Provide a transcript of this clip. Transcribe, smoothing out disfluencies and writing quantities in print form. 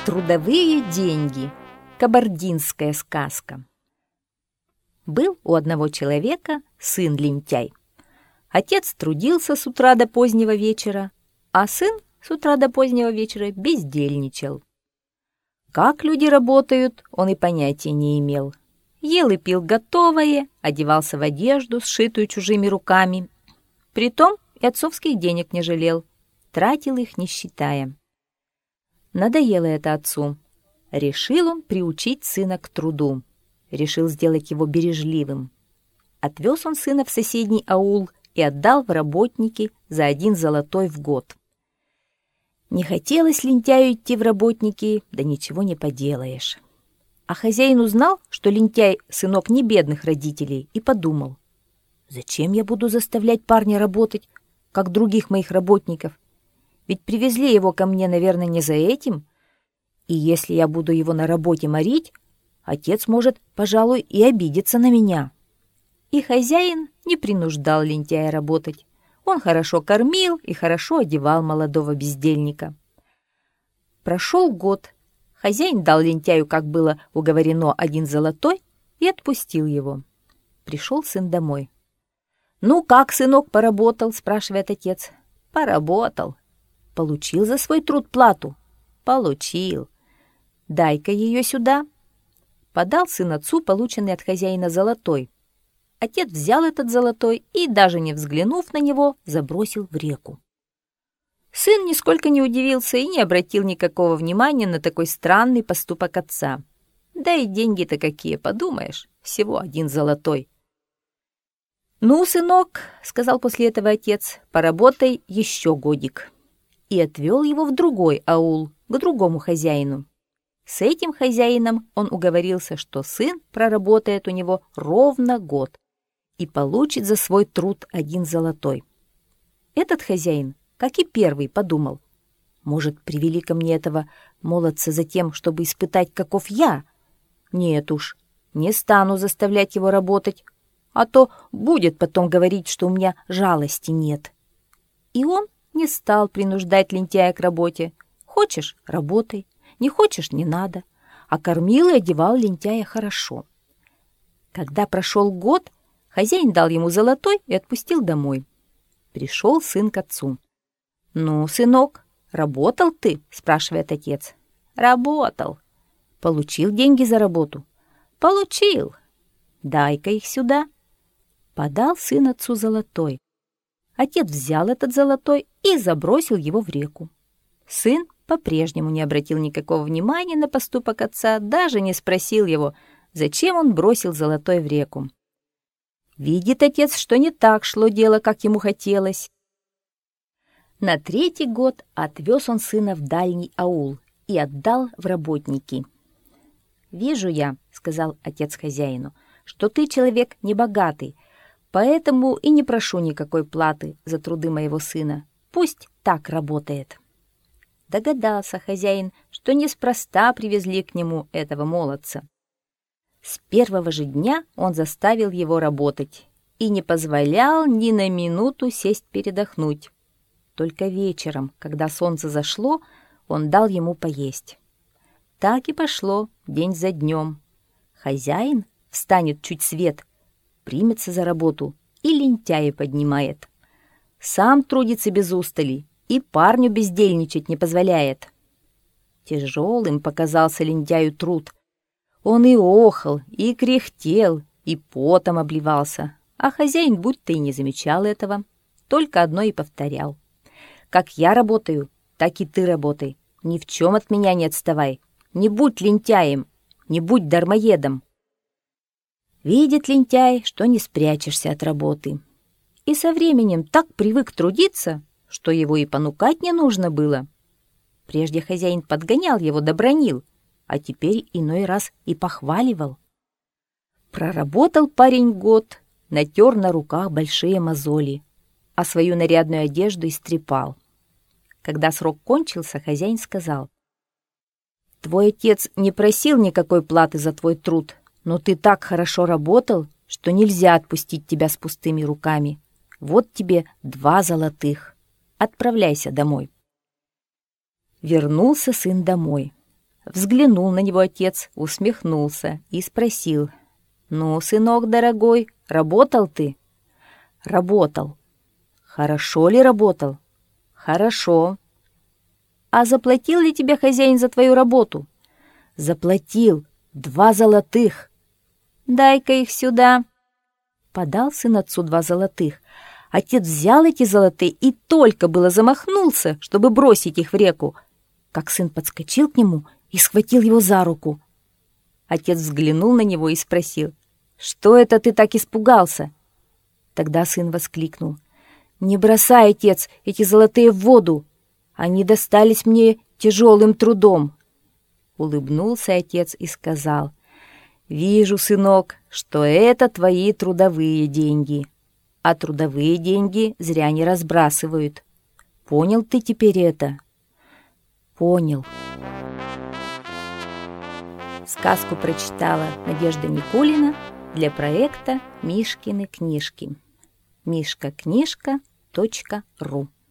Трудовые деньги. Кабардинская сказка. Был у одного человека сын-лентяй. Отец трудился с утра до позднего вечера, а сын с утра до позднего вечера бездельничал. Как люди работают, он и понятия не имел. Ел и пил готовое, одевался в одежду, сшитую чужими руками. Притом и отцовских денег не жалел, тратил их, не считая. Надоело это отцу. Решил он приучить сына к труду. Решил сделать его бережливым. Отвез он сына в соседний аул и отдал в работники за 1 золотой в год. Не хотелось лентяю идти в работники, да ничего не поделаешь. А хозяин узнал, что лентяй сынок не бедных родителей, и подумал: зачем я буду заставлять парня работать, как других моих работников? Ведь привезли его ко мне, наверное, не за этим. И если я буду его на работе морить, отец может, пожалуй, и обидеться на меня. И хозяин не принуждал лентяя работать. Он хорошо кормил и хорошо одевал молодого бездельника. Прошел год. Хозяин дал лентяю, как было уговорено, 1 золотой и отпустил его. Пришел сын домой. «Ну как, сынок, поработал?» — спрашивает отец. «Поработал». «Получил за свой труд плату?» «Получил». «Дай-ка ее сюда». Подал сын отцу полученный от хозяина золотой. Отец взял этот золотой и, даже не взглянув на него, забросил в реку. Сын нисколько не удивился и не обратил никакого внимания на такой странный поступок отца. Да и деньги-то какие, подумаешь, всего 1 золотой. «Ну, сынок, — сказал после этого отец, — поработай еще годик». И отвел его в другой аул, к другому хозяину. С этим хозяином он уговорился, что сын проработает у него ровно год и получит за свой труд 1 золотой. Этот хозяин, как и первый, подумал: может, привели ко мне этого молодца за тем, чтобы испытать, каков я? Нет уж, не стану заставлять его работать, а то будет потом говорить, что у меня жалости нет. И он не стал принуждать лентяя к работе. Хочешь — работай, не хочешь — не надо. А кормил и одевал лентяя хорошо. Когда прошел год, хозяин дал ему золотой и отпустил домой. Пришел сын к отцу. «Ну, сынок, работал ты?» — спрашивает отец. «Работал». «Получил деньги за работу?» «Получил». «Дай-ка их сюда». Подал сын отцу золотой. Отец взял этот золотой и забросил его в реку. Сын по-прежнему не обратил никакого внимания на поступок отца, даже не спросил его, зачем он бросил золотой в реку. Видит отец, что не так шло дело, как ему хотелось. На 3-й год отвез он сына в дальний аул и отдал в работники. «Вижу я, — сказал отец хозяину, — что ты человек небогатый, поэтому и не прошу никакой платы за труды моего сына. Пусть так работает». Догадался хозяин, что неспроста привезли к нему этого молодца. С первого же дня он заставил его работать и не позволял ни на минуту сесть передохнуть. Только вечером, когда солнце зашло, он дал ему поесть. Так и пошло день за днем. Хозяин встанет чуть свет, примется за работу и лентяя поднимает. Сам трудится без устали и парню бездельничать не позволяет. Тяжелым показался лентяю труд. Он и охал, и кряхтел, и потом обливался, а хозяин будто и не замечал этого, только одно и повторял: «Как я работаю, так и ты работай, ни в чем от меня не отставай, не будь лентяем, не будь дармоедом». Видит лентяй, что не спрячешься от работы, и со временем так привык трудиться, что его и понукать не нужно было. Прежде хозяин подгонял его да бранил, а теперь иной раз и похваливал. Проработал парень год, натер на руках большие мозоли, а свою нарядную одежду истрепал. Когда срок кончился, хозяин сказал: «Твой отец не просил никакой платы за твой труд, но ты так хорошо работал, что нельзя отпустить тебя с пустыми руками. Вот тебе 2 золотых. Отправляйся домой». Вернулся сын домой. Взглянул на него отец, усмехнулся и спросил: «Ну, сынок дорогой, работал ты?» «Работал». «Хорошо ли работал?» «Хорошо». «А заплатил ли тебе хозяин за твою работу?» «Заплатил 2 золотых». «Дай-ка их сюда». Подал сын отцу 2 золотых. Отец взял эти золотые и только было замахнулся, чтобы бросить их в реку, как сын подскочил к нему и схватил его за руку. Отец взглянул на него и спросил: «Что это ты так испугался?» Тогда сын воскликнул: «Не бросай, отец, эти золотые в воду! Они достались мне тяжелым трудом!» Улыбнулся отец и сказал: «Вижу, сынок, что это твои трудовые деньги, а трудовые деньги зря не разбрасывают. Понял ты теперь это?» «Понял». Сказку прочитала Надежда Никулина для проекта «Мишкины книжки». mishkaknижка.ру